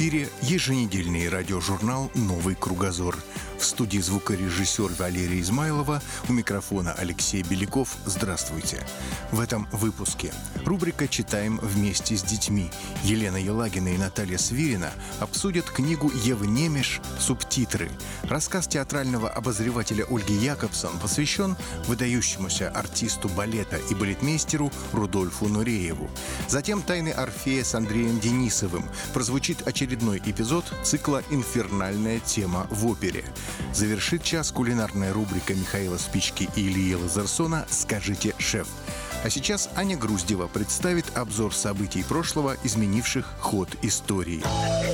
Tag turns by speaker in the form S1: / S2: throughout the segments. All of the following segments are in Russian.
S1: эфире еженедельный радиожурнал «Новый кругозор». В студии звукорежиссер Валерия Измайлова, у микрофона Алексей Беляков. Здравствуйте. В этом выпуске рубрика «Читаем вместе с детьми». Елена Елагина и Наталья Свирина обсудят книгу Евы Немеш «Субтитры». Рассказ театрального обозревателя Ольги Якобсон посвящен выдающемуся артисту балета и балетмейстеру Рудольфу Нурееву. Затем «Тайны Орфея» с Андреем Денисовым. Прозвучит очередной эпизод цикла «Инфернальная тема в опере». Завершит час кулинарная рубрика Михаила Спички и Ильи Лазарсона «Скажите, шеф». А сейчас Аня Груздева представит обзор событий прошлого, изменивших ход истории.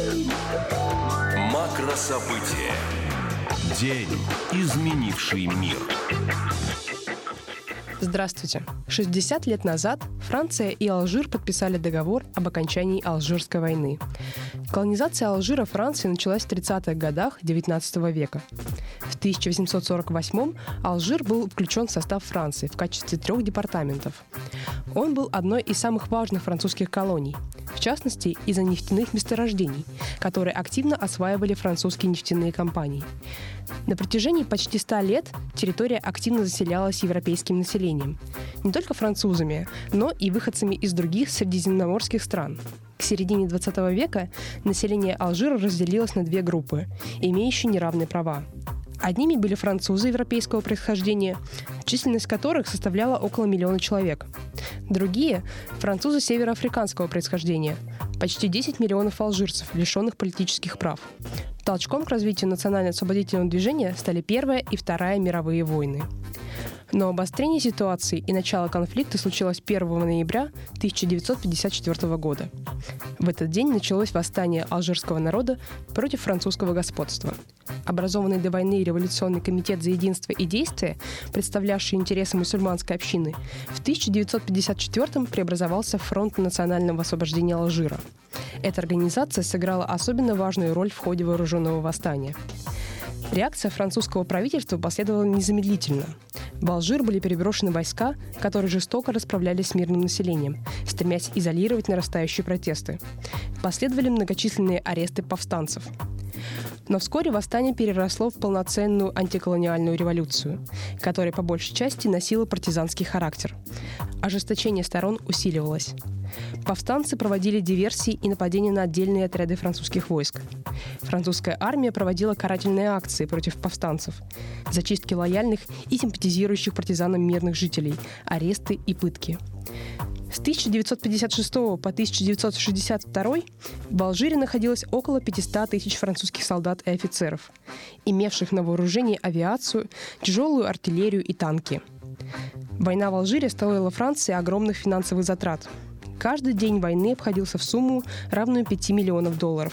S2: Макрособытия. День, изменивший мир.
S3: Здравствуйте. 60 лет назад Франция и Алжир подписали договор об окончании Алжирской войны. Колонизация Алжира Франции началась в 30-х годах XIX века. В 1848-м Алжир был включен в состав Франции в качестве 3 департаментов. Он был одной из самых важных французских колоний, в частности, из-за нефтяных месторождений, которые активно осваивали французские нефтяные компании. На протяжении почти 100 лет территория активно заселялась европейским населением. Не только французами, но и выходцами из других средиземноморских стран. К середине 20 века население Алжира разделилось на 2 группы, имеющие неравные права. Одними были французы европейского происхождения, численность которых составляла около 1 миллиона человек. Другие – французы североафриканского происхождения, почти 10 миллионов алжирцев, лишенных политических прав. Толчком к развитию национально-освободительного движения стали Первая и Вторая мировые войны. Но обострение ситуации и начало конфликта случилось 1 ноября 1954 года. В этот день началось восстание алжирского народа против французского господства. Образованный до войны Революционный комитет за единство и действие, представлявший интересы мусульманской общины, в 1954-м преобразовался в Фронт национального освобождения Алжира. Эта организация сыграла особенно важную роль в ходе вооруженного восстания. Реакция французского правительства последовала незамедлительно. В Алжир были переброшены войска, которые жестоко расправлялись с мирным населением, стремясь изолировать нарастающие протесты. Последовали многочисленные аресты повстанцев. Но вскоре восстание переросло в полноценную антиколониальную революцию, которая по большей части носила партизанский характер. Ожесточение сторон усиливалось. Повстанцы проводили диверсии и нападения на отдельные отряды французских войск. Французская армия проводила карательные акции против повстанцев, зачистки лояльных и симпатизирующих партизанам мирных жителей, аресты и пытки. С 1956 по 1962 в Алжире находилось около 500 тысяч французских солдат и офицеров, имевших на вооружении авиацию, тяжелую артиллерию и танки. Война в Алжире стоила Франции огромных финансовых затрат. Каждый день войны обходился в сумму, равную $5 миллионов.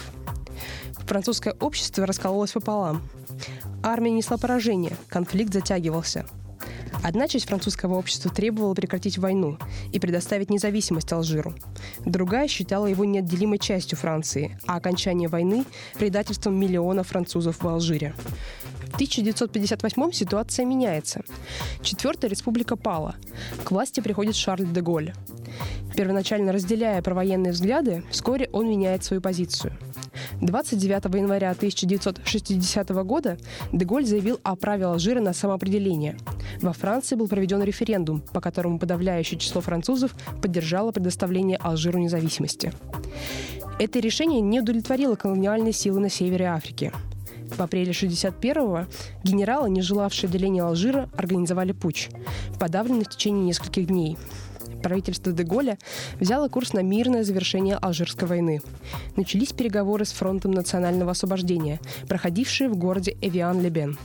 S3: Французское общество раскололось пополам. Армия несла поражение, конфликт затягивался. Одна часть французского общества требовала прекратить войну и предоставить независимость Алжиру. Другая считала его неотделимой частью Франции, а окончание войны – предательством миллионов французов в Алжире. В 1958-м ситуация меняется. 4-я республика пала. К власти приходит Шарль де Голль. Первоначально разделяя провоенные взгляды, вскоре он меняет свою позицию. 29 января 1960 года де Голль заявил о праве Алжира на самоопределение. Во Франции был проведен референдум, по которому подавляющее число французов поддержало предоставление Алжиру независимости. Это решение не удовлетворило колониальные силы на севере Африки. В апреле 1961-го генералы, не желавшие деления Алжира, организовали путч, подавленный в течение нескольких дней. Правительство де Голля взяло курс на мирное завершение Алжирской войны. Начались переговоры с Фронтом национального освобождения, проходившие в городе Эвиан-ле-Бен.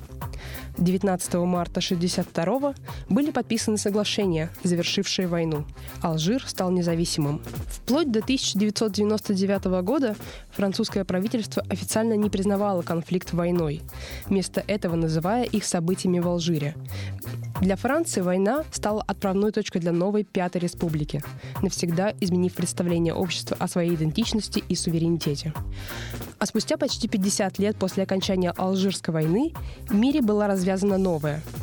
S3: 19 марта 1962 были подписаны соглашения, завершившие войну. Алжир стал независимым. Вплоть до 1999 года французское правительство официально не признавало конфликт войной, вместо этого называя их событиями в Алжире. Для Франции война стала отправной точкой для новой Пятой Республики, навсегда изменив представление общества о своей идентичности и суверенитете. А спустя почти 50 лет после окончания Алжирской войны в мире была развязана новая.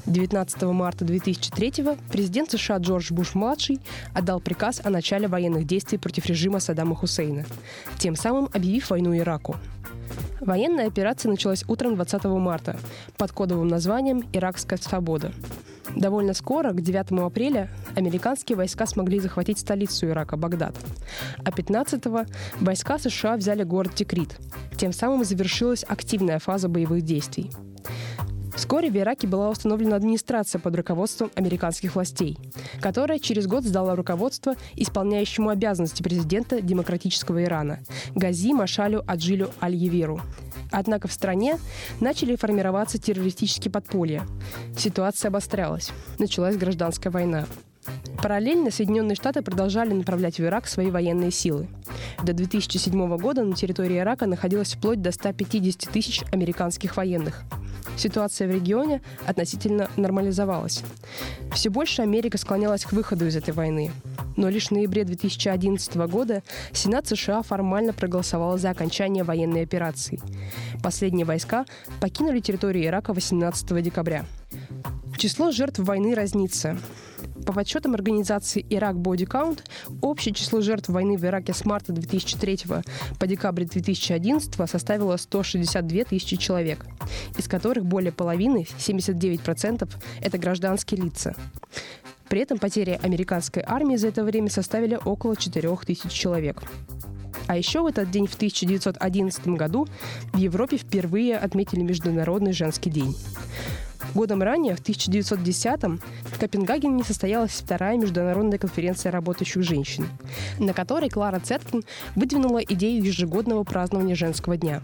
S3: 19 марта 2003 президент США Джордж Буш-младший отдал приказ о начале военных действий против режима Саддама Хусейна, тем самым объявив войну Ираку. Военная операция началась утром 20 марта под кодовым названием «Иракская свобода». Довольно скоро, к 9 апреля, американские войска смогли захватить столицу Ирака, Багдад. А 15-го войска США взяли город Тикрит. Тем самым завершилась активная фаза боевых действий. Вскоре в Ираке была установлена администрация под руководством американских властей, которая через год сдала руководство исполняющему обязанности президента демократического Ирана Гази Машалю Аджилю Аль-Явиру. Однако в стране начали формироваться террористические подполья. Ситуация обострялась. Началась гражданская война. Параллельно Соединенные Штаты продолжали направлять в Ирак свои военные силы. До 2007 года на территории Ирака находилось вплоть до 150 тысяч американских военных. Ситуация в регионе относительно нормализовалась. Все больше Америка склонялась к выходу из этой войны. Но лишь в ноябре 2011 года Сенат США формально проголосовал за окончание военной операции. Последние войска покинули территорию Ирака 18 декабря. Число жертв войны разнится. По подсчетам организации Iraq Body Count, общее число жертв войны в Ираке с марта 2003 по декабрь 2011 составило 162 тысячи человек, из которых более половины, 79%, это гражданские лица. При этом потери американской армии за это время составили около 4000 человек. А еще в этот день, в 1911 году, в Европе впервые отметили Международный женский день. Годом ранее, в 1910-м, в Копенгагене состоялась вторая международная конференция работающих женщин, на которой Клара Цеткин выдвинула идею ежегодного празднования женского дня.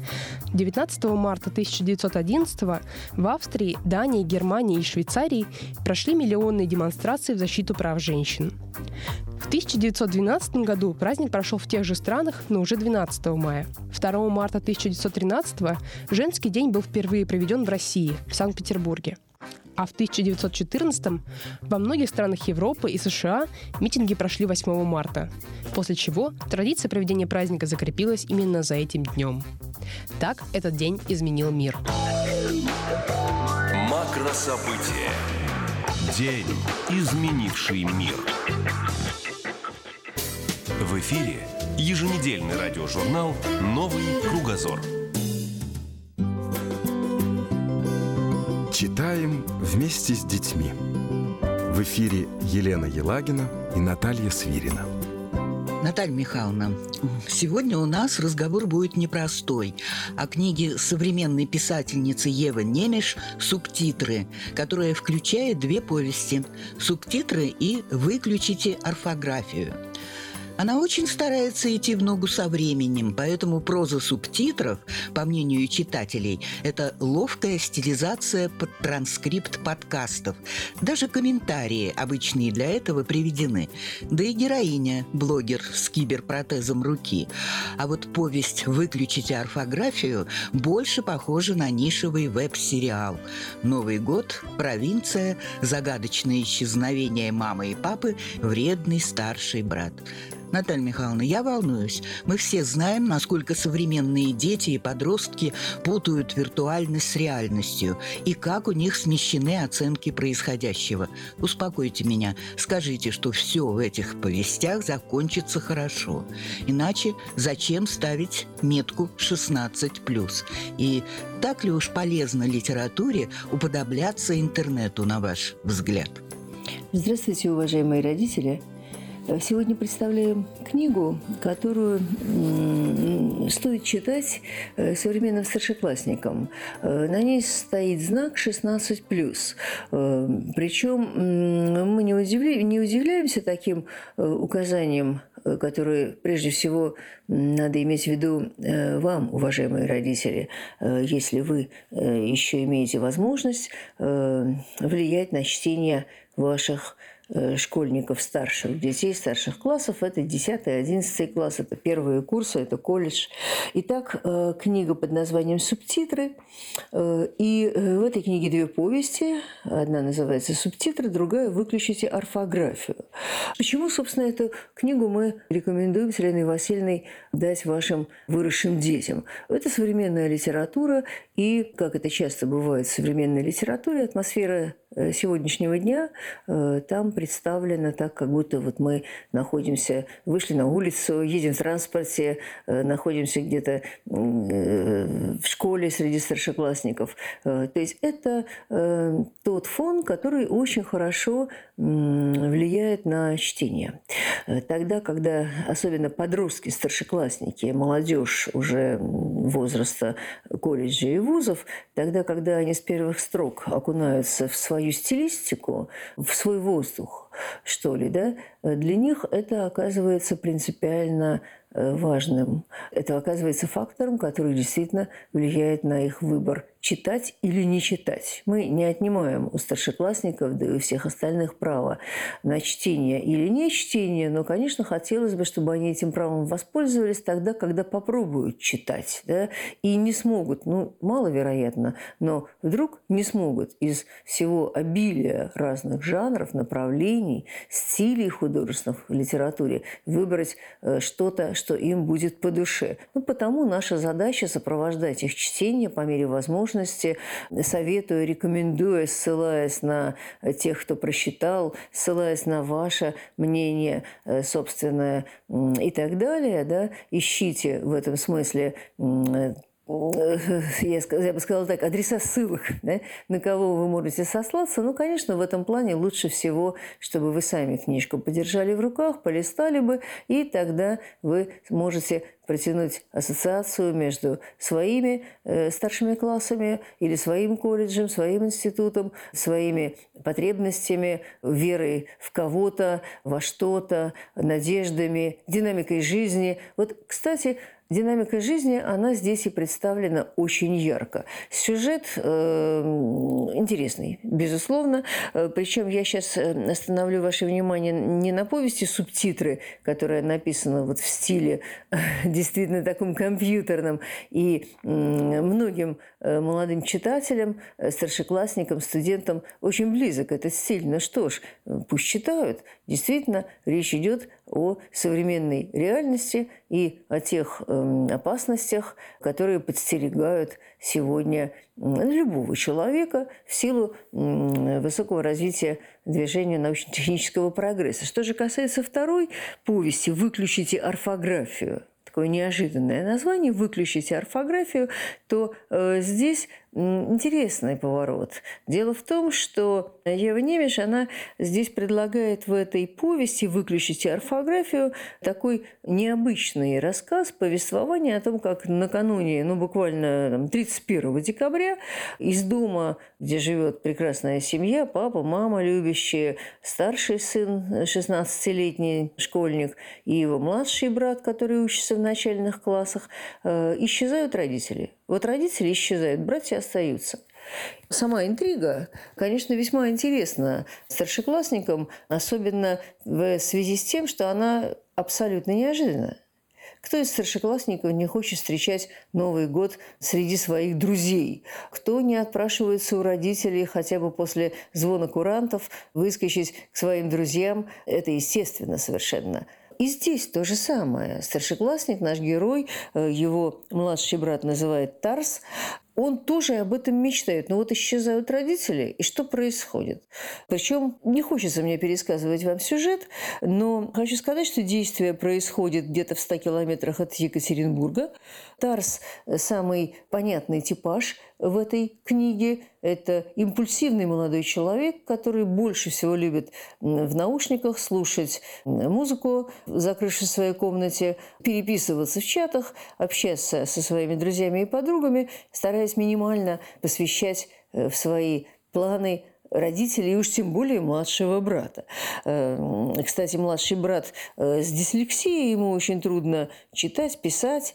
S3: 19 марта 1911 в Австрии, Дании, Германии и Швейцарии прошли миллионные демонстрации в защиту прав женщин. В 1912 году праздник прошел в тех же странах, но уже 12 мая. 2 марта 1913 женский день был впервые проведен в России, в Санкт-Петербурге. А в 1914 во многих странах Европы и США митинги прошли 8 марта, после чего традиция проведения праздника закрепилась именно за этим днем. Так этот день изменил мир.
S2: Макрособытия. День, изменивший мир. В эфире еженедельный радиожурнал «Новый кругозор».
S4: Читаем вместе с детьми. В эфире Елена Елагина и Наталья Свирина.
S5: Наталья Михайловна, сегодня у нас разговор будет непростой. О книге современной писательницы Евы Немеш «Субтитры», которая включает 2 повести «Субтитры» и «Выключите орфографию». Она очень старается идти в ногу со временем, поэтому проза субтитров, по мнению читателей, это ловкая стилизация под транскрипт подкастов. Даже комментарии, обычные для этого, приведены. Да и героиня – блогер с киберпротезом руки. А вот повесть «Выключите орфографию» больше похожа на нишевый веб-сериал. Новый год, провинция, загадочное исчезновение мамы и папы, вредный старший брат. Наталья Михайловна, я волнуюсь. Мы все знаем, насколько современные дети и подростки путают виртуальность с реальностью и как у них смещены оценки происходящего. Успокойте меня. Скажите, что все в этих повестях закончится хорошо. Иначе зачем ставить метку 16+? И так ли уж полезно литературе уподобляться интернету, на ваш взгляд?
S6: Здравствуйте, уважаемые родители. Сегодня представляем книгу, которую стоит читать современным старшеклассникам. На ней стоит знак 16+. Причем мы не удивляемся таким указаниям, которые, прежде всего, надо иметь в виду вам, уважаемые родители, если вы еще имеете возможность влиять на чтение ваших школьников старших, детей старших классов. Это 10-11 класс, это первые курсы, это колледж. Итак, книга под названием «Субтитры». И в этой книге две повести. Одна называется «Субтитры», другая «Выключите орфографию». Почему, собственно, эту книгу мы рекомендуем с Еленой Васильевной дать вашим выросшим детям? Это современная литература, и, как это часто бывает в современной литературе, атмосфера сегодняшнего дня там представлена так, как будто вот мы находимся, вышли на улицу, едем в транспорте, находимся где-то в школе среди старшеклассников. То есть это тот фон, который очень хорошо влияет на чтение. Тогда, когда особенно подростки, старшеклассники, молодежь уже возраста колледжей и вузов, тогда, когда они с первых строк окунаются в свою стилистику, в свой воздух, что ли, да, для них это оказывается принципиально важным. Это оказывается фактором, который действительно влияет на их выбор – читать или не читать. Мы не отнимаем у старшеклассников, да и у всех остальных право на чтение или не чтение, но, конечно, хотелось бы, чтобы они этим правом воспользовались тогда, когда попробуют читать, да, и не смогут, маловероятно, но вдруг не смогут из всего обилия разных жанров, направлений, стилей художественных в литературе выбрать что-то, что им будет по душе. Потому наша задача сопровождать их чтение по мере возможности, советуя, рекомендуя, ссылаясь на тех, кто прочитал, ссылаясь на ваше мнение собственное и так далее. Да? Ищите в этом смысле я бы сказала так, адреса ссылок, да, на кого вы можете сослаться. Конечно, в этом плане лучше всего, чтобы вы сами книжку подержали в руках, полистали бы, и тогда вы можете протянуть ассоциацию между своими старшими классами или своим колледжем, своим институтом, своими потребностями, верой в кого-то, во что-то, надеждами, динамикой жизни. Кстати, динамика жизни, она здесь и представлена очень ярко. Сюжет интересный, безусловно. Причем я сейчас остановлю ваше внимание не на повести «Субтитры», которая написана в стиле действительно таком компьютерном. И многим молодым читателям, старшеклассникам, студентам очень близок этот стиль. Ну что ж, пусть читают. Действительно, речь идет о современной реальности и о тех опасностях, которые подстерегают сегодня любого человека в силу высокого развития движения научно-технического прогресса. Что же касается второй повести «Выключите орфографию», такое неожиданное название «Выключите орфографию», то здесь интересный поворот. Дело в том, что Ева Немеш, она здесь предлагает в этой повести «Выключите орфографию» такой необычный рассказ, повествование о том, как накануне, буквально 31 декабря, из дома, где живет прекрасная семья, папа, мама любящие, старший сын, 16-летний школьник, и его младший брат, который учится в начальных классах, исчезают родители. Родители исчезают, братья остаются. Сама интрига, конечно, весьма интересна старшеклассникам, особенно в связи с тем, что она абсолютно неожиданна. Кто из старшеклассников не хочет встречать Новый год среди своих друзей? Кто не отпрашивается у родителей хотя бы после звона курантов выскочить к своим друзьям? Это естественно совершенно. И здесь то же самое. Старшеклассник, наш герой, его младший брат называет Тарс, он тоже об этом мечтает. Но исчезают родители, и что происходит? Причем не хочется мне пересказывать вам сюжет, но хочу сказать, что действие происходит где-то в 100 километрах от Екатеринбурга. Тарс – самый понятный типаж в этой книге. Это импульсивный молодой человек, который больше всего любит в наушниках слушать музыку, закрывшись в своей комнате, переписываться в чатах, общаться со своими друзьями и подругами, стараясь минимально посвящать в свои планы родителей, и уж тем более младшего брата. Кстати, младший брат с дислексией, ему очень трудно читать, писать,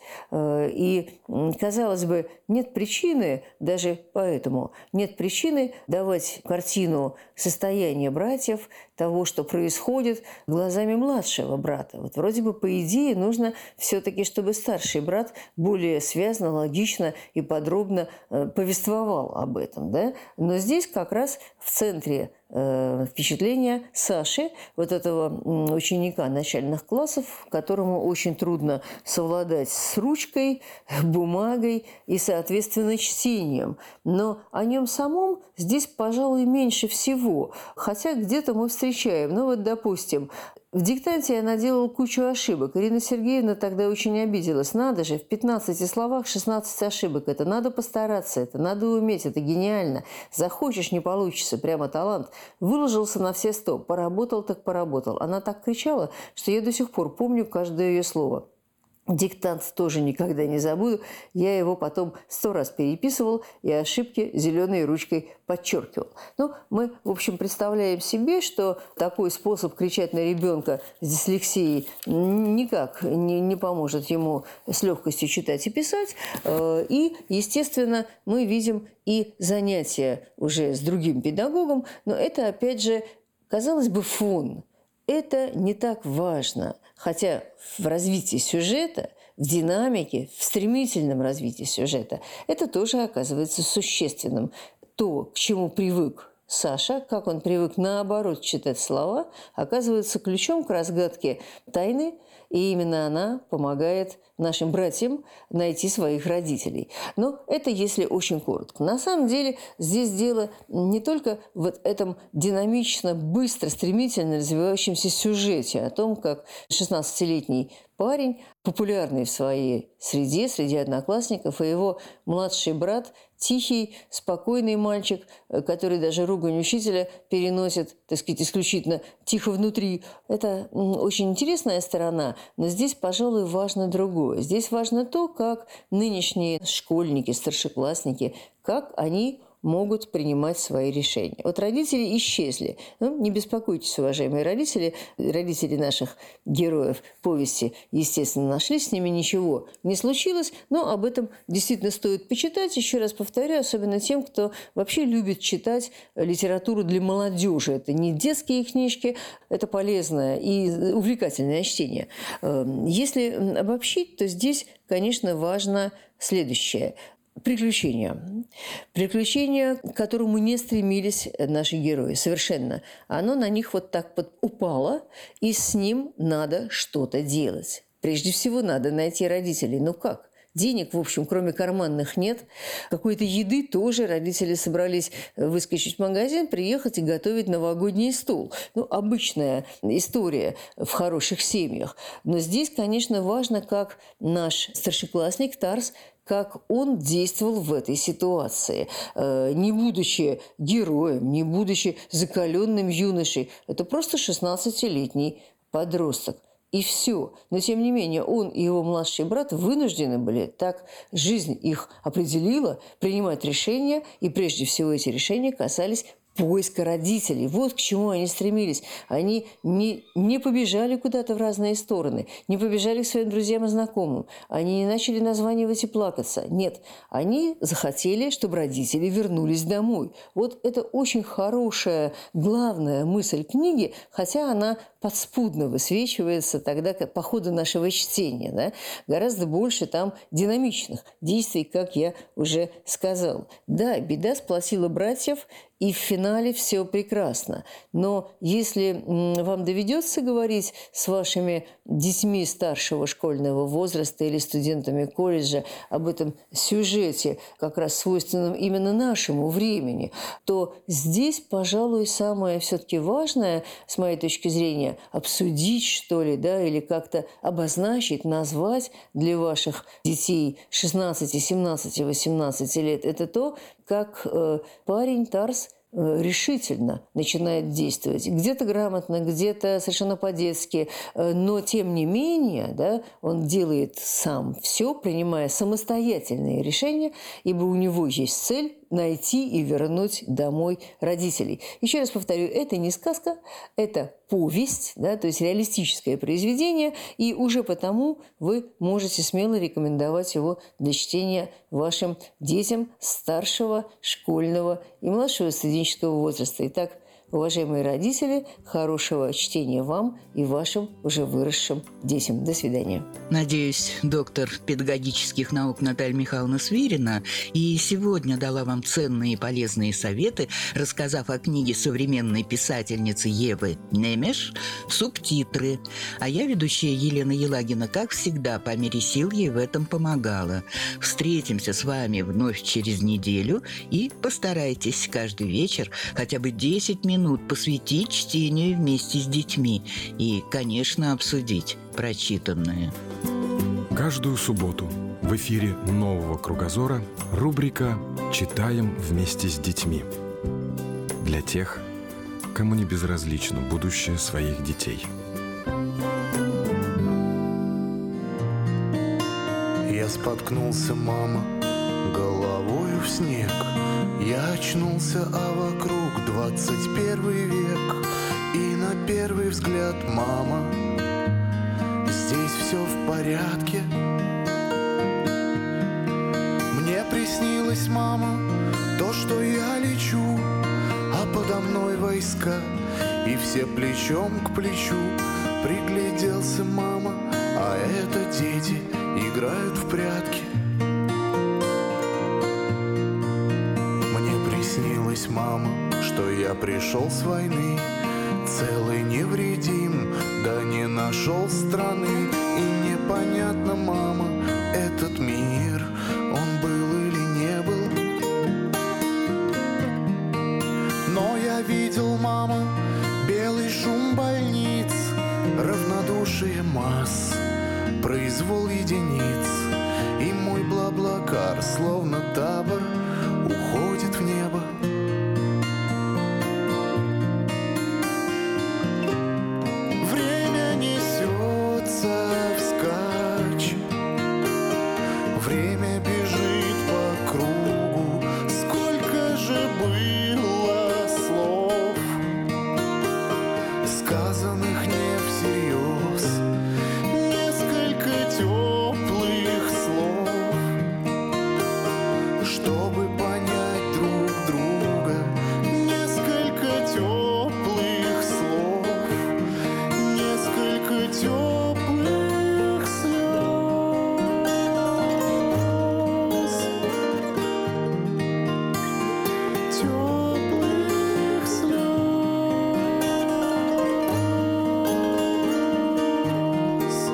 S6: и, казалось бы, нет причины, даже поэтому, нет причины давать картину состояния братьев, того, что происходит, глазами младшего брата. Вот вроде бы, по идее, нужно все-таки, чтобы старший брат более связно, логично и подробно повествовал об этом. Да? Но здесь как раз в центре впечатления Саши, вот этого ученика начальных классов, которому очень трудно совладать с ручкой, бумагой и, соответственно, чтением. Но о нем самом здесь, пожалуй, меньше всего. Хотя где-то мы встречаем. Ну вот, допустим, в диктанте я наделала кучу ошибок. Ирина Сергеевна тогда очень обиделась. Надо же, в 15 словах 16 ошибок. Это надо постараться, это надо уметь, это гениально. Захочешь – не получится, прямо талант. Выложился на все 100, поработал так поработал. Она так кричала, что я до сих пор помню каждое ее слово. Диктант тоже никогда не забуду. Я его потом 100 раз переписывал и ошибки зеленой ручкой подчеркивал. Ну, мы, в общем, представляем себе, что такой способ кричать на ребенка с дислексией никак не поможет ему с легкостью читать и писать. И, естественно, мы видим и занятия уже с другим педагогом, но это, опять же, казалось бы, фон. Это не так важно. Хотя в развитии сюжета, в динамике, в стремительном развитии сюжета это тоже оказывается существенным. То, к чему привык Саша, как он привык наоборот читать слова, оказывается ключом к разгадке тайны, и именно она помогает нашим братьям найти своих родителей. Но это если очень коротко. На самом деле здесь дело не только в вот этом динамично, быстро, стремительно развивающемся сюжете о том, как 16-летний парень, популярный в своей среде, среди одноклассников, и его младший брат, тихий, спокойный мальчик, который даже ругань учителя переносит, так сказать, исключительно тихо внутри. Это очень интересная сторона, но здесь, пожалуй, важно другое. Здесь важно то, как нынешние школьники, старшеклассники, как они могут принимать свои решения. Вот родители исчезли. Ну, не беспокойтесь, уважаемые родители. Родители наших героев повести, естественно, нашлись, с ними ничего не случилось, но об этом действительно стоит почитать. Еще раз повторяю, особенно тем, кто вообще любит читать литературу для молодежи. Это не детские книжки, это полезное и увлекательное чтение. Если обобщить, то здесь, конечно, важно следующее – приключения. Приключения, к которому не стремились наши герои совершенно. Оно на них вот так вот упало, и с ним надо что-то делать. Прежде всего, надо найти родителей. Ну как? Денег, в общем, кроме карманных, нет. Какой-то еды тоже родители собрались выскочить в магазин, приехать и готовить новогодний стол. Ну, обычная история в хороших семьях. Но здесь, конечно, важно, как наш старшеклассник Тарс, как он действовал в этой ситуации, не будучи героем, не будучи закаленным юношей. Это просто 16-летний подросток. И все. Но, тем не менее, он и его младший брат вынуждены были, так жизнь их определила, принимать решения, и прежде всего эти решения касались поиска родителей. Вот к чему они стремились. Они не побежали куда-то в разные стороны, не побежали к своим друзьям и знакомым. Они не начали названивать и плакаться. Нет, они захотели, чтобы родители вернулись домой. Вот это очень хорошая, главная мысль книги, хотя она подспудно высвечивается тогда по ходу нашего чтения. Да? Гораздо больше там динамичных действий, как я уже сказал. Да, беда сплотила братьев, и в финале все прекрасно. Но если вам доведется говорить с вашими детьми старшего школьного возраста или студентами колледжа об этом сюжете, как раз свойственном именно нашему времени, то здесь, пожалуй, самое все-таки важное, с моей точки зрения, обсудить, что ли, да, или как-то обозначить, назвать для ваших детей 16, 17, 18 лет, это то, как парень Тарс решительно начинает действовать. Где-то грамотно, где-то совершенно по-детски, но тем не менее, да, он делает сам все, принимая самостоятельные решения, ибо у него есть цель, найти и вернуть домой родителей. Еще раз повторю, это не сказка, это повесть, да, то есть реалистическое произведение, и уже потому вы можете смело рекомендовать его для чтения вашим детям старшего школьного и младшего студенческого возраста. Итак, уважаемые родители, хорошего чтения вам и вашим уже выросшим детям. До свидания.
S5: Надеюсь, доктор педагогических наук Наталья Михайловна Свирина и сегодня дала вам ценные и полезные советы, рассказав о книге современной писательницы Евы Немеш «Субтитры». А я, ведущая Елена Елагина, как всегда, по мере сил ей в этом помогала. Встретимся с вами вновь через неделю и постарайтесь каждый вечер хотя бы 10 минут посвятить чтению вместе с детьми и, конечно, обсудить прочитанное.
S4: Каждую субботу в эфире «Нового кругозора» рубрика «Читаем вместе с детьми». Для тех, кому не безразлично будущее своих детей.
S7: Я споткнулся, мама, головою в снег. Я очнулся, а вокруг 21 век. И на первый взгляд, мама, здесь все в порядке. Мне приснилось, мама, то, что я лечу, а подо мной войска, и все плечом к плечу. Пригляделся, мама, а это дети играют в прятки. Снилась, мама, что я пришел с войны, целый невредим, да не нашел страны. И непонятно, мама, этот мир, он был или не был. Но я видел, мама, белый шум больниц, равнодушие масс, произвол единиц. И мой блаблакар, словно табор, уходит в небо. Время несется вскачь, время бежит по кругу. Сколько же было слов, сказанных не всерьез, несколько теплых слов, чтобы понять друг друга. Несколько теплых слов, несколько теплых слез, теплых слез.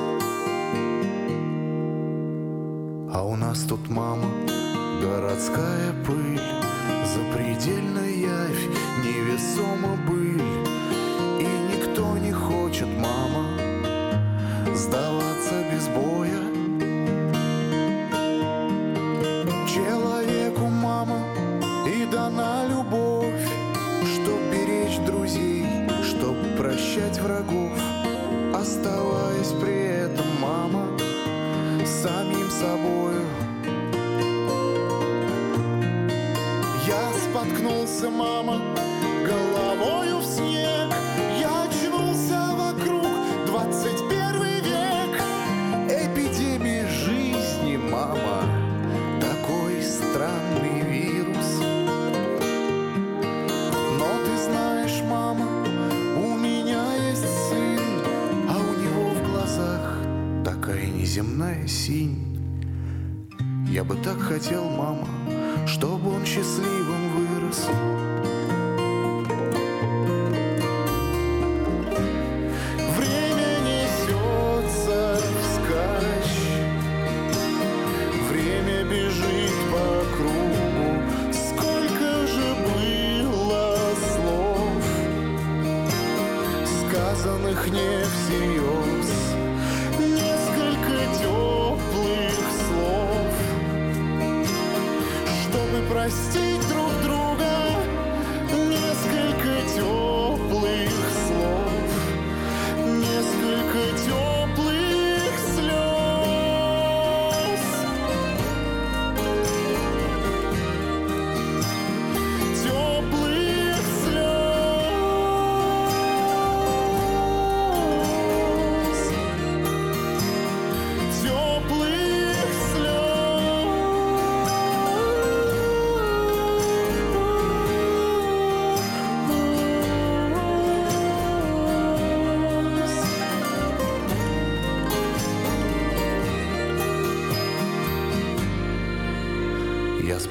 S7: А у нас тут, мама, городская пыль, запредельная явь, невесома быль. И никто не хочет, мама, сдаваться без боя. Человеку, мама, и дана любовь, чтоб беречь друзей, чтоб прощать врагов, оставаясь при этом, мама, самим собою. Я споткнулся, мама, головою в снег. Я очнулся вокруг 21 век. Эпидемия жизни, мама, такой странный вирус. Но ты знаешь, мама, у меня есть сын, а у него в глазах такая неземная синь. Я бы так хотел, мама, чтобы он счастливым вырос. Время несется вскачь, время бежит по кругу. Сколько же было слов, сказанных не всерьез, несколько теплых слов, чтобы простить друг друга. Несколько теплых слов, несколько теплых слез.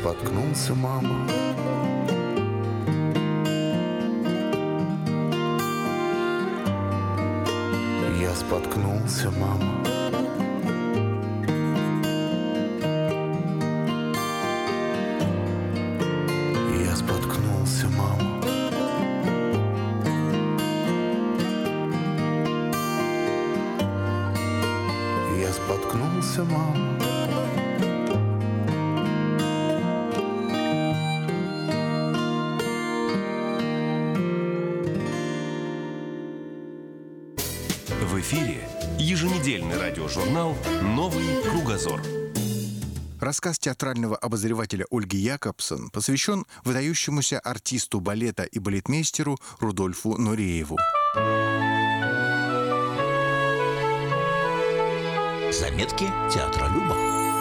S7: споткнулся, мама. Я споткнулся, мама. Я споткнулся, мама. Я споткнулся, мама.
S2: В эфире еженедельный радиожурнал «Новый кругозор».
S1: Рассказ театрального обозревателя Ольги Якобсон посвящен выдающемуся артисту балета и балетмейстеру Рудольфу Нурееву.
S8: Заметки театролюба.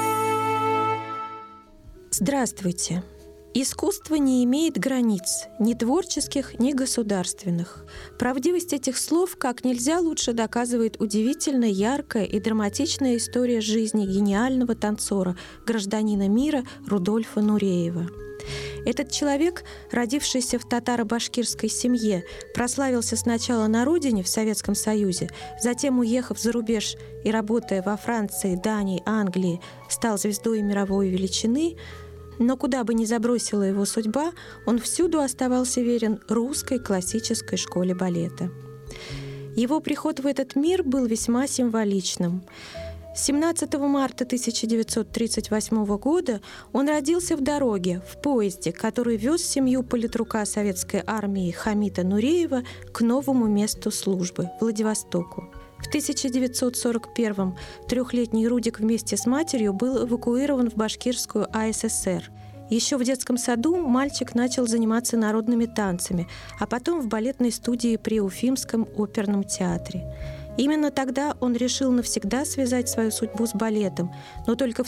S9: Здравствуйте. Искусство не имеет границ, ни творческих, ни государственных. Правдивость этих слов как нельзя лучше доказывает удивительно яркая и драматичная история жизни гениального танцора, гражданина мира Рудольфа Нуреева. Этот человек, родившийся в татаро-башкирской семье, прославился сначала на родине, в Советском Союзе, затем, уехав за рубеж и работая во Франции, Дании, Англии, стал звездой мировой величины. Но куда бы ни забросила его судьба, он всюду оставался верен русской классической школе балета. Его приход в этот мир был весьма символичным. 17 марта 1938 года он родился в дороге, в поезде, который вез семью политрука советской армии Хамита Нуреева к новому месту службы – Владивостоку. В 1941-м трехлетний Рудик вместе с матерью был эвакуирован в Башкирскую АССР. Еще в детском саду мальчик начал заниматься народными танцами, а потом в балетной студии при Уфимском оперном театре. Именно тогда он решил навсегда связать свою судьбу с балетом, но только в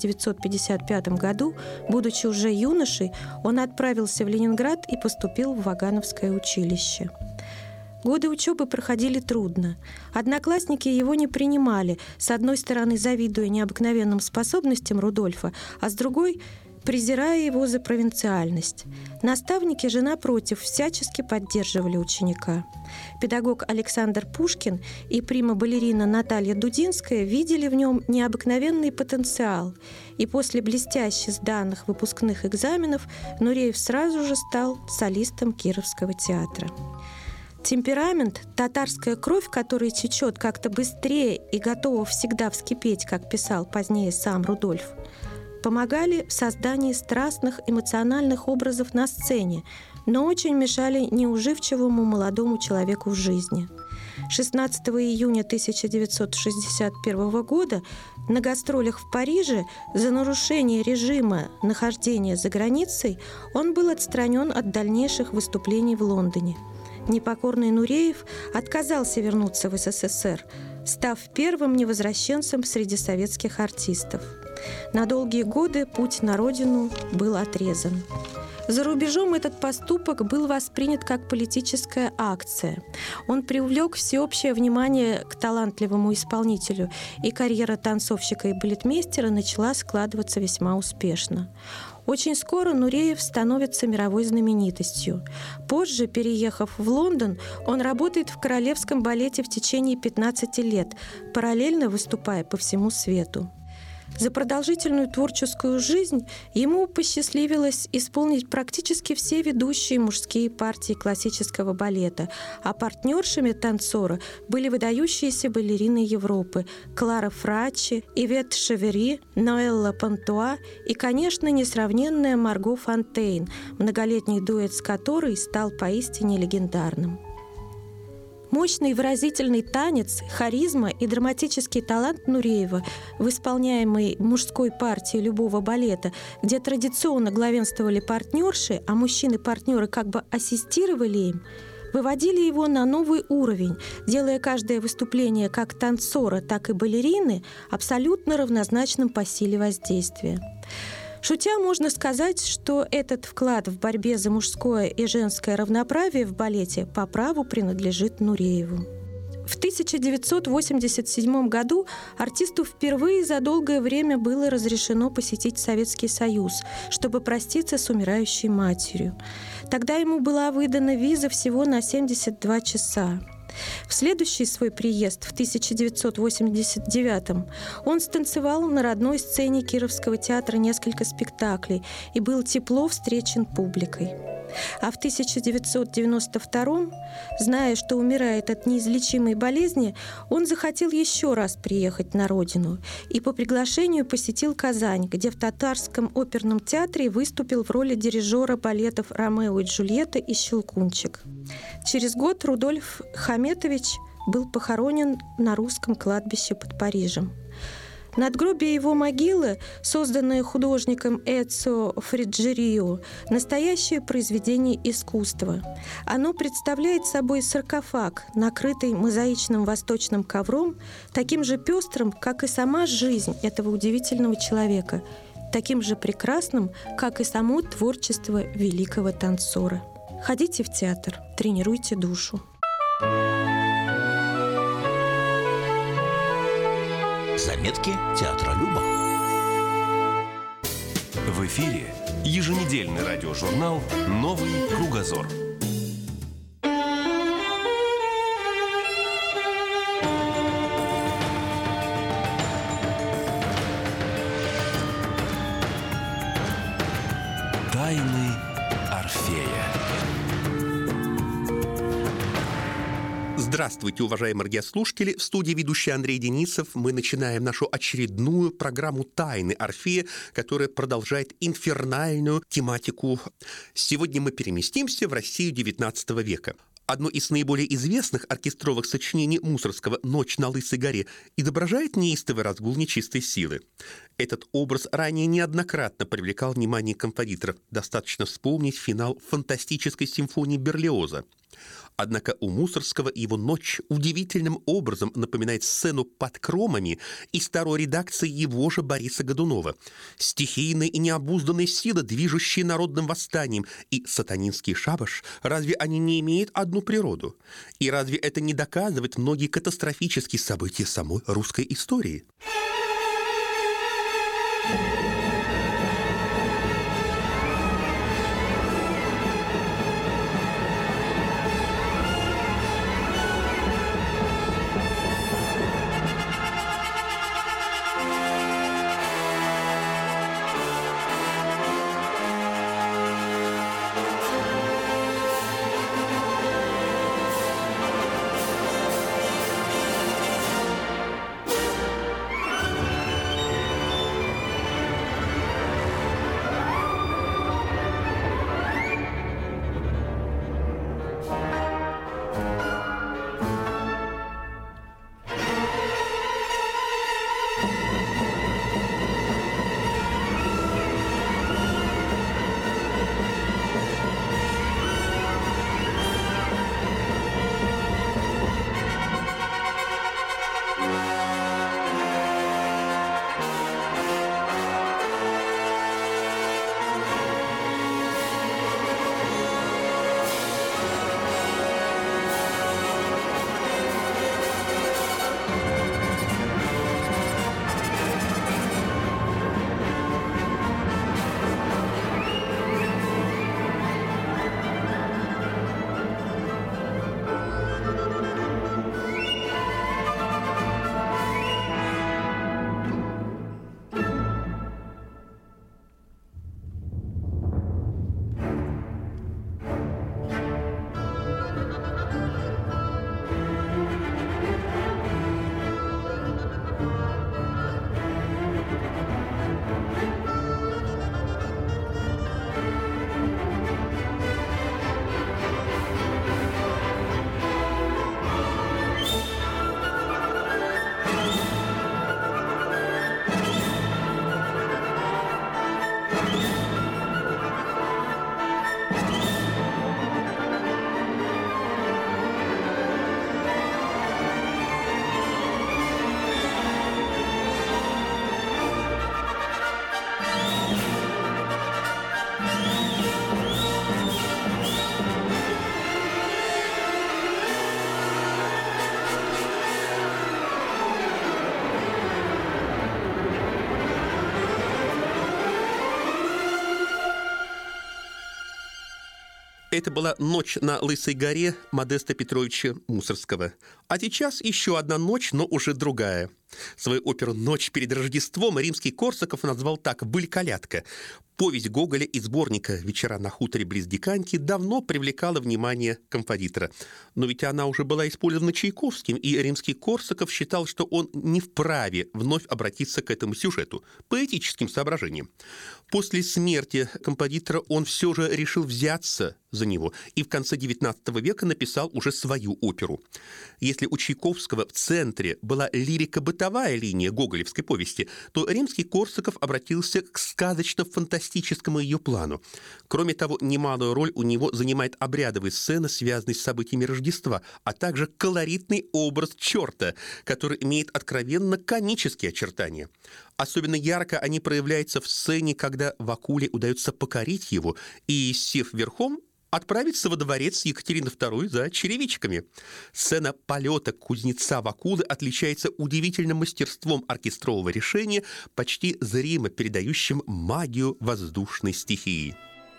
S9: 1955 году, будучи уже юношей, он отправился в Ленинград и поступил в Вагановское училище. Годы учебы проходили трудно. Одноклассники его не принимали, с одной стороны завидуя необыкновенным способностям Рудольфа, а с другой – презирая его за провинциальность. Наставники же, напротив, всячески поддерживали ученика. Педагог Александр Пушкин и прима-балерина Наталья Дудинская видели в нем необыкновенный потенциал, и после блестяще сданных выпускных экзаменов Нуреев сразу же стал солистом Кировского театра. Темперамент, татарская кровь, которая течет как-то быстрее и готова всегда вскипеть, как писал позднее сам Рудольф, помогали в создании страстных эмоциональных образов на сцене, но очень мешали неуживчивому молодому человеку в жизни. 16 июня 1961 года на гастролях в Париже за нарушение режима нахождения за границей он был отстранен от дальнейших выступлений в Лондоне. Непокорный Нуреев отказался вернуться в СССР, став первым невозвращенцем среди советских артистов. На долгие годы путь на родину был отрезан. За рубежом этот поступок был воспринят как политическая акция. Он привлек всеобщее внимание к талантливому исполнителю, и карьера танцовщика и балетмейстера начала складываться весьма успешно. Очень скоро Нуреев становится мировой знаменитостью. Позже, переехав в Лондон, он работает в королевском балете в течение 15 лет, параллельно выступая по всему свету. За продолжительную творческую жизнь ему посчастливилось исполнить практически все ведущие мужские партии классического балета, а партнершами танцора были выдающиеся балерины Европы Клара Фраччи, Ивет Шевери, Ноэлла Пантуа и, конечно, несравненная Марго Фонтейн, многолетний дуэт с которой стал поистине легендарным. Мощный выразительный танец, харизма и драматический талант Нуреева в исполняемой мужской партии любого балета, где традиционно главенствовали партнерши, а мужчины-партнеры как бы ассистировали им, выводили его на новый уровень, делая каждое выступление как танцора, так и балерины абсолютно равнозначным по силе воздействия. Шутя, можно сказать, что этот вклад в борьбе за мужское и женское равноправие в балете по праву принадлежит Нурееву. В 1987 году артисту впервые за долгое время было разрешено посетить Советский Союз, чтобы проститься с умирающей матерью. Тогда ему была выдана виза всего на 72 часа. В следующий свой приезд, в 1989-м, он станцевал на родной сцене Кировского театра несколько спектаклей и был тепло встречен публикой. А в 1992-м, зная, что умирает от неизлечимой болезни, он захотел еще раз приехать на родину и по приглашению посетил Казань, где в Татарском оперном театре выступил в роли дирижера балетов «Ромео и Джульетта» и «Щелкунчик». Через год Рудольф Хаметович был похоронен на русском кладбище под Парижем. Надгробие его могилы, созданное художником Эцио Фриджерио, настоящее произведение искусства. Оно представляет собой саркофаг, накрытый мозаичным восточным ковром, таким же пестрым, как и сама жизнь этого удивительного человека, таким же прекрасным, как и само творчество великого танцора. Ходите в театр, тренируйте душу.
S8: Заметки театролюба.
S2: В эфире еженедельный радиожурнал «Новый кругозор». Тайны Орфея.
S10: Здравствуйте, уважаемые радиослушатели. В студии ведущий Андрей Денисов. Мы начинаем нашу очередную программу «Тайны Орфея», которая продолжает инфернальную тематику. Сегодня мы переместимся в Россию XIX века. Одно из наиболее известных оркестровых сочинений Мусоргского «Ночь на Лысой горе» изображает неистовый разгул нечистой силы. Этот образ ранее неоднократно привлекал внимание композиторов. Достаточно вспомнить финал фантастической симфонии Берлиоза. Однако у Мусоргского его «Ночь» удивительным образом напоминает сцену под кромами из второй редакции его же Бориса Годунова. Стихийная и необузданная сила, движущая народным восстанием, и сатанинский шабаш, разве они не имеют одну природу? И разве это не доказывает многие катастрофические события самой русской истории? это была «Ночь на Лысой горе» Модеста Петровича Мусорского. А сейчас еще одна ночь, но уже другая. Свою оперу «Ночь перед Рождеством» Римский-Корсаков назвал так «Быль-колядка». Повесть Гоголя из сборника «Вечера на хуторе близ Диканьки» давно привлекала внимание композитора. Но ведь она уже была использована Чайковским, и Римский-Корсаков считал, что он не вправе вновь обратиться к этому сюжету по этическим соображениям. После смерти композитора он все же решил взяться за него и в конце XIX века написал уже свою оперу. Если у Чайковского в центре была лирико-бытовая линия гоголевской повести, то Римский-Корсаков обратился к сказочно-фантастическому ее плану. Кроме того, немалую роль у него занимает обрядовая сцена, связанная с событиями Рождества, а также колоритный образ черта, который имеет откровенно комические очертания. Особенно ярко они проявляются в сцене, когда Вакуле удается покорить его и, сев верхом, отправиться во дворец Екатерины II за черевичками. Сцена полета кузнеца Вакулы отличается удивительным мастерством оркестрового решения, почти зримо передающим магию воздушной стихии.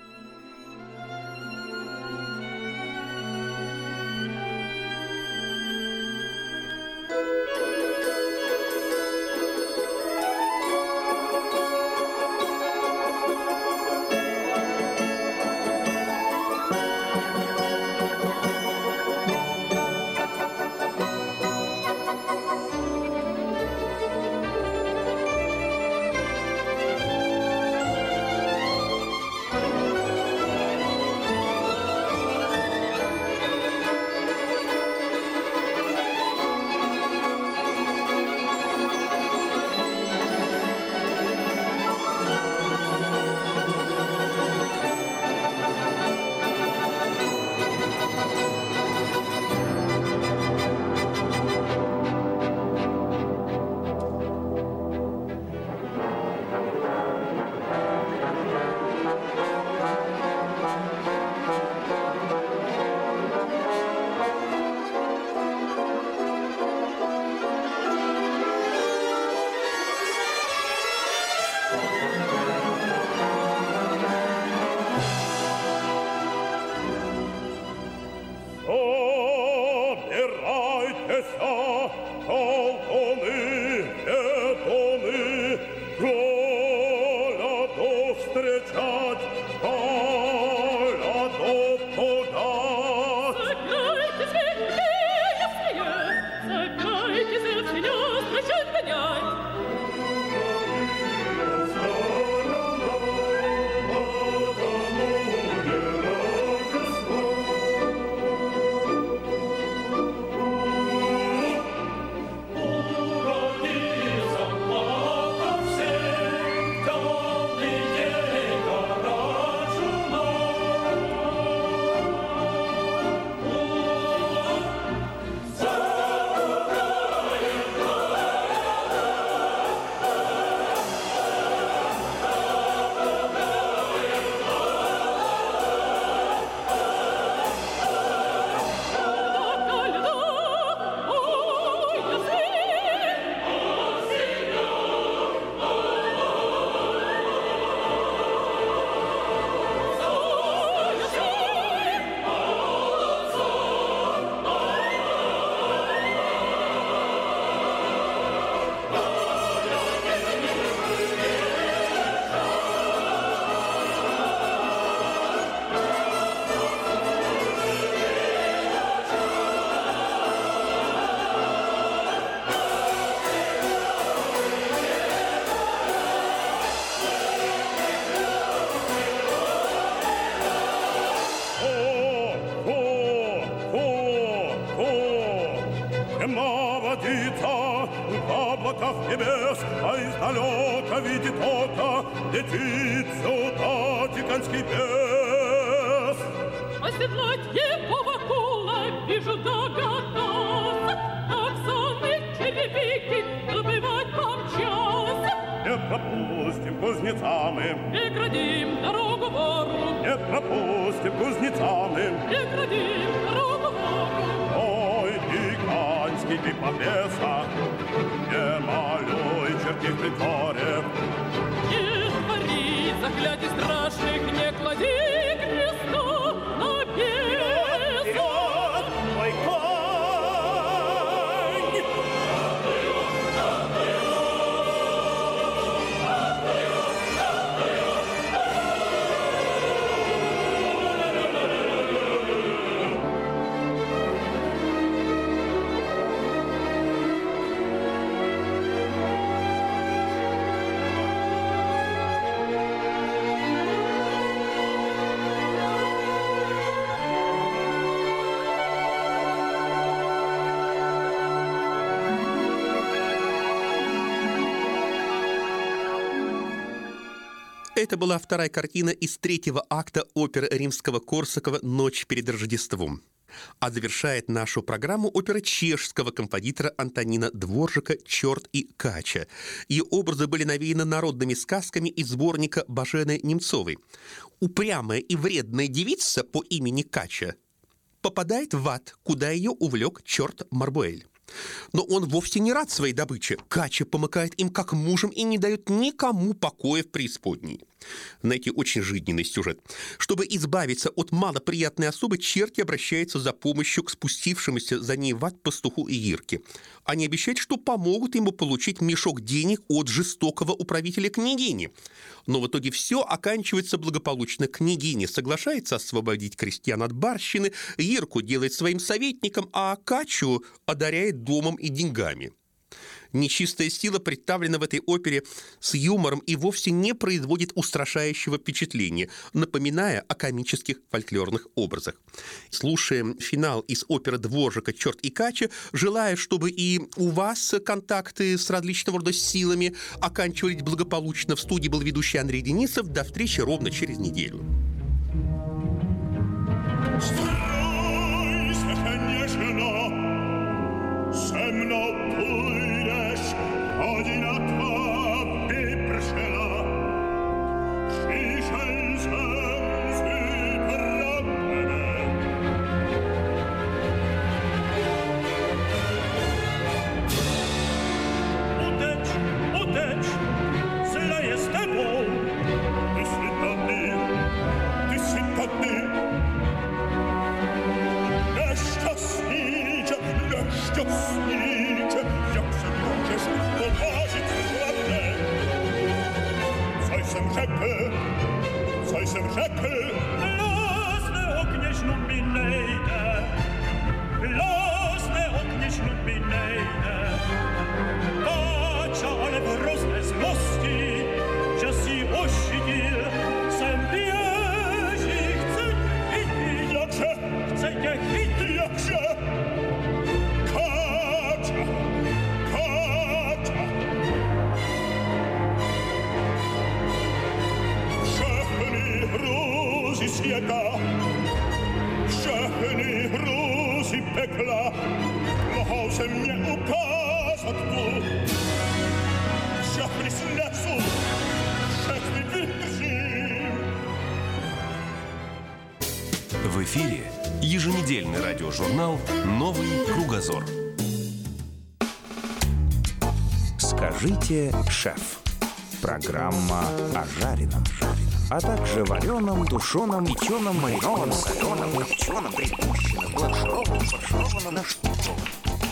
S11: Видит око, летит сюда диканский бес.
S12: Оседлать его Вакула, вижу, догадался, как сонный черевики добывать помчался.
S11: Не пропустим кузнеца мы,
S12: преградим дорогу вору.
S11: Не пропустим кузнеца мы,
S12: преградим дорогу вору.
S11: Ой, диканский ты повеса, не малюй черти в притворе.
S12: Не твори заклятий страшных, не клади креста на
S10: Это была вторая картина из третьего акта оперы Римского-Корсакова «Ночь перед Рождеством». А завершает нашу программу опера чешского композитора Антонина Дворжака «Черт и Кача». Ее образы были навеяны народными сказками из сборника Бажены Немцовой. Упрямая и вредная девица по имени Кача попадает в ад, куда ее увлек черт Марбуэль. Но он вовсе не рад своей добыче. Кача помыкает им как мужем и не дает никому покоя в преисподней. Знаете, очень жизненный сюжет. Чтобы избавиться от малоприятной особы, черти обращаются за помощью к спустившемуся за ней в ад пастуху Ирке. Они обещают, что помогут ему получить мешок денег от жестокого управителя княгини. Но в итоге все оканчивается благополучно. Княгиня соглашается освободить крестьян от барщины, Ирку делает своим советником, а Качу одаряет домом и деньгами. Нечистая сила представлена в этой опере с юмором и вовсе не производит устрашающего впечатления, напоминая о комических фольклорных образах. Слушаем финал из оперы Дворжака «Черт и Кача», желая, чтобы и у вас контакты с различного рода силами оканчивались благополучно. В студии был ведущий Андрей Денисов. До встречи ровно через неделю.
S11: Se mnou půjdeš, hodina tvá vypršela. Přišel jsem si pro tebe. Uteč, uteč, zle je s tebou. Ty jsi tady, ty jsi tady. Nešťastníče, nešťastníče, jak se můžeš povážit chladně? Co jsem řekl, co jsem řekl? Lásného kněžnu mi nejde, lásného kněžnu mi nejde. Káča ale v hrozné zlosti, že si ošidil, jsem běží, chce chytit, jakže, chce tě chytit, jakže. Káča, Káča. Všechny hrůzy světa, všechny hrůzy pekla mohou se mě ukázat tu. Všechny snesu, všechny vydržím.
S2: В эфире еженедельный радиожурнал «Новый кругозор».
S13: «Скажите, шеф». Программа о жареном, а также вареном, тушеном, печеном, маринованном, соленом, копченом, припущенном, бланшированном, фаршированном, нашинкованном.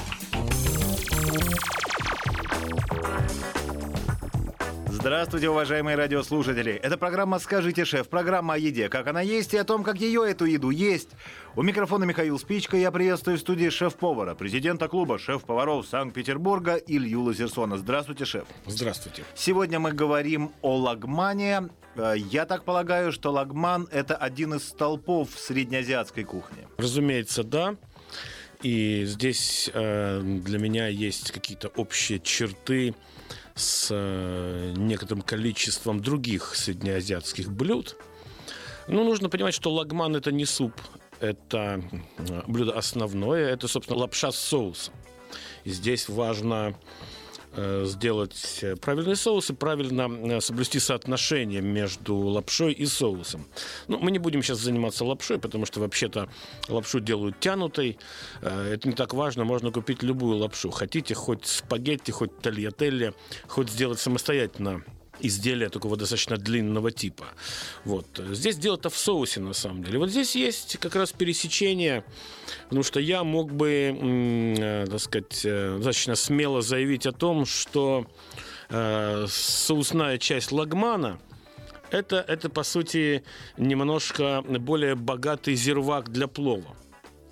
S14: Здравствуйте, уважаемые радиослушатели! Это программа «Скажите, шеф», программа о еде, как она есть и о том, как ее, эту еду, есть. У микрофона Михаил Спичко, я приветствую в студии шеф-повара, президента клуба шеф-поваров Санкт-Петербурга Илью Лазерсона. Здравствуйте, шеф!
S15: Здравствуйте!
S14: Сегодня мы говорим о лагмане. Я так полагаю, что лагман – это один из столпов среднеазиатской кухни.
S15: Разумеется, да. И здесь для меня есть какие-то общие черты с некоторым количеством других среднеазиатских блюд. Но нужно понимать, что лагман – это не суп, это блюдо основное, это, собственно, лапша с соусом. И здесь важно сделать правильный соус и правильно соблюсти соотношение между лапшой и соусом. Ну, мы не будем сейчас заниматься лапшой, потому что вообще-то лапшу делают тянутой. Это не так важно, можно купить любую лапшу. Хотите хоть спагетти, хоть тальятелли, хоть сделать самостоятельно изделия такого достаточно длинного типа. Вот. Здесь дело-то в соусе, на самом деле. Вот здесь есть как раз пересечение, потому что я мог бы, так сказать, достаточно смело заявить о том, что соусная часть лагмана это, по сути, немножко более богатый зирвак для плова.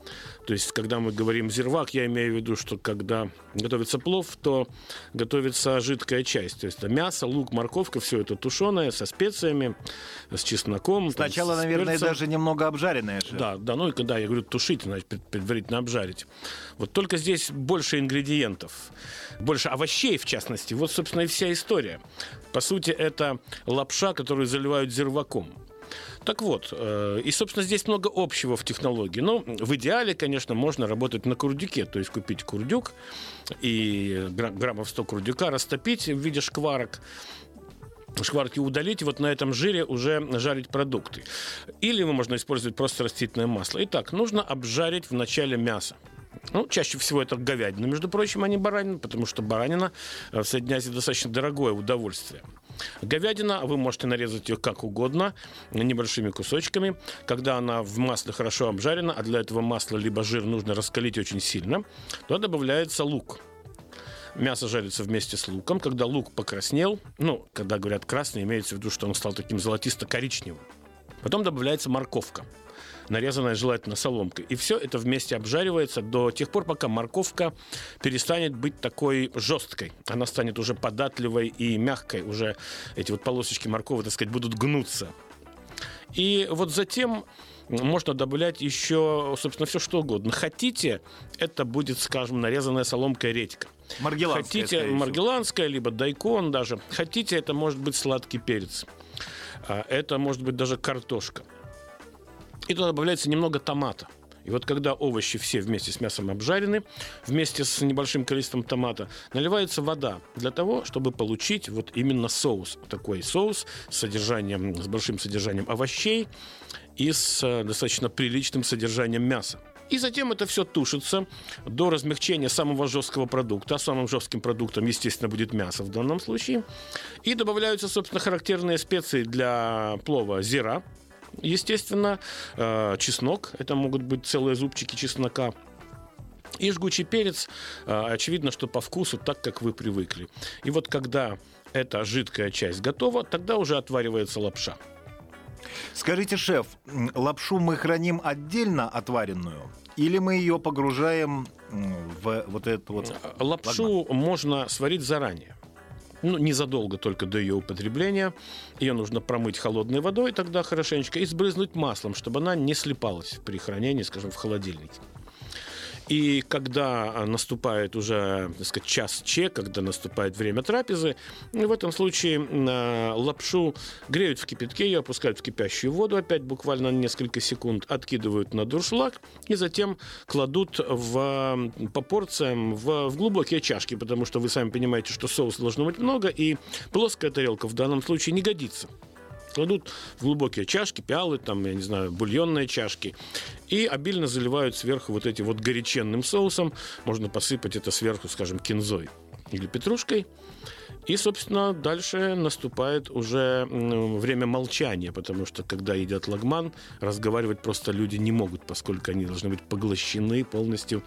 S15: То есть, когда мы говорим зирвак, я имею в виду, что когда готовится плов, то готовится жидкая часть. То есть, это мясо, лук, морковка, все это тушеное, со специями, с чесноком.
S14: Сначала,
S15: с
S14: наверное,
S15: перцем.
S14: даже немного обжаренное.
S15: Да, ну и когда я говорю тушить, значит, предварительно обжарить. Вот только здесь больше ингредиентов, больше овощей, в частности. Вот, собственно, и вся история. По сути, это лапша, которую заливают зирваком. Так вот, и, собственно, здесь много общего в технологии. Но в идеале, конечно, можно работать на курдюке, то есть купить курдюк и граммов 100 курдюка растопить в виде шкварок, шкварки удалить, и вот на этом жире уже жарить продукты. Или можно использовать просто растительное масло. Итак, нужно обжарить вначале мясо. Ну, чаще всего это говядина, между прочим, а не баранина, потому что баранина в Средней Азии достаточно дорогое удовольствие. Говядина, вы можете нарезать ее как угодно, небольшими кусочками. Когда она в масле хорошо обжарена, а для этого масла либо жир нужно раскалить очень сильно, то добавляется лук. Мясо жарится вместе с луком. Когда лук покраснел, ну, когда говорят красный, имеется в виду, что он стал таким золотисто-коричневым. Потом добавляется морковка, нарезанная желательно соломкой. И все это вместе обжаривается до тех пор, пока морковка перестанет быть такой жесткой. Она станет уже податливой и мягкой. Уже эти вот полосочки моркови, так сказать, будут гнуться. И вот затем можно добавлять еще, собственно, все что угодно. Хотите, это будет, скажем, нарезанная соломкой редька.
S14: Маргеланская,
S15: хотите маргеланская, либо дайкон даже. Хотите, это может быть сладкий перец. Это может быть даже картошка. И туда добавляется немного томата. И вот когда овощи все вместе с мясом обжарены, вместе с небольшим количеством томата, наливается вода для того, чтобы получить вот именно соус. Такой соус с большим содержанием овощей и с достаточно приличным содержанием мяса. И затем это все тушится до размягчения самого жесткого продукта. А самым жестким продуктом, естественно, будет мясо в данном случае. И добавляются, собственно, характерные специи для плова: зира, естественно, чеснок. Это могут быть целые зубчики чеснока. И жгучий перец, очевидно, что по вкусу, так, как вы привыкли. И вот когда эта жидкая часть готова, тогда уже отваривается лапша.
S14: Скажите, шеф, лапшу мы храним отдельно отваренную? Или мы ее погружаем в вот этот вот...
S15: Лапшу можно сварить заранее. Ну, незадолго только до ее употребления. Ее нужно промыть холодной водой тогда хорошенечко и сбрызнуть маслом, чтобы она не слипалась при хранении, скажем, в холодильнике. И когда наступает уже, так сказать, час че, когда наступает время трапезы, в этом случае лапшу греют в кипятке, ее опускают в кипящую воду, опять буквально на несколько секунд, откидывают на дуршлаг и затем кладут по порциям в глубокие чашки, потому что вы сами понимаете, что соуса должно быть много, и плоская тарелка в данном случае не годится. Кладут в глубокие чашки, пиалы, там, я не знаю, бульонные чашки, и обильно заливают сверху вот этим вот горяченным соусом. Можно посыпать это сверху, скажем, кинзой или петрушкой. И, собственно, дальше наступает уже время молчания, потому что, когда едят лагман, разговаривать просто люди не могут, поскольку они должны быть поглощены полностью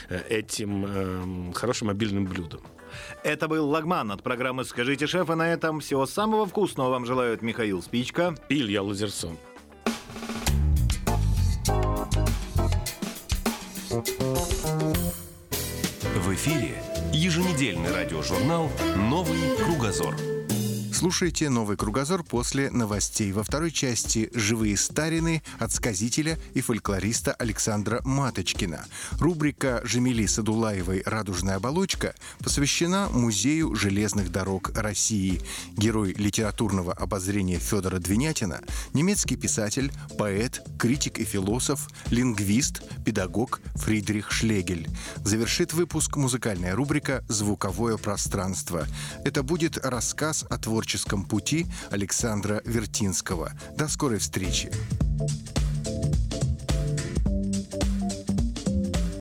S15: этим хорошим обильным блюдом.
S14: Это был лагман от программы «Скажите, шеф», и на этом всего самого вкусного вам желают Михаил Спичка
S15: и Илья Лазерсон.
S2: В эфире еженедельный радиожурнал «Новый кругозор».
S1: Слушайте «Новый кругозор» после новостей. Во второй части «Живые старины» от сказителя и фольклориста Александра Маточкина. Рубрика Жамили Садулаевой «Радужная оболочка» посвящена Музею железных дорог России. Герой литературного обозрения Федора Двинятина, немецкий писатель, поэт, критик и философ, лингвист, педагог Фридрих Шлегель. Завершит выпуск музыкальная рубрика «Звуковое пространство». Это будет рассказ о творческом пути Александра Вертинского. До скорой встречи!